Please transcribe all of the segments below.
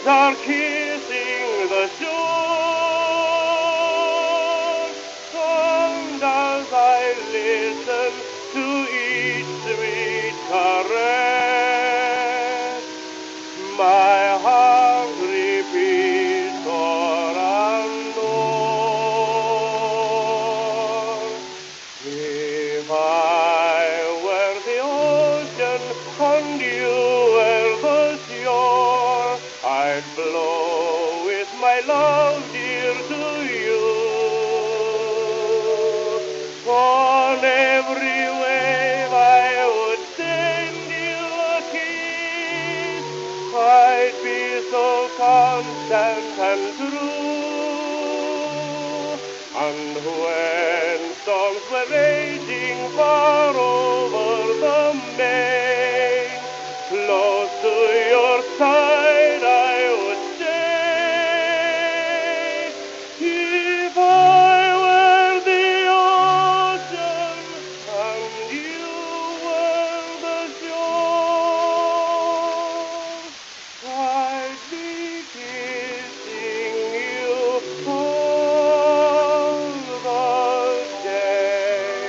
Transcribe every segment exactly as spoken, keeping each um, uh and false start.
are kissing the shore, and as I listen to each sweet caress, my heart repeats o'er and o'er. If I were the ocean and you were the shore, I'd blow with my love dear to you. On every wave I would send you a kiss. I'd be so constant and true. And when storms were raging far over the main, close to your side I would stay. If I were the ocean and you were the shore, I'd be kissing you all the day.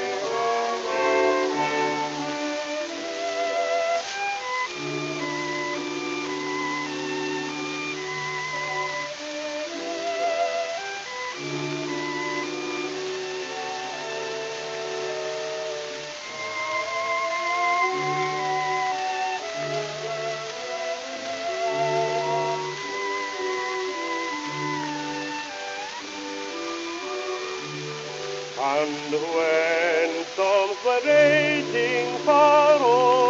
And when storms were raging far over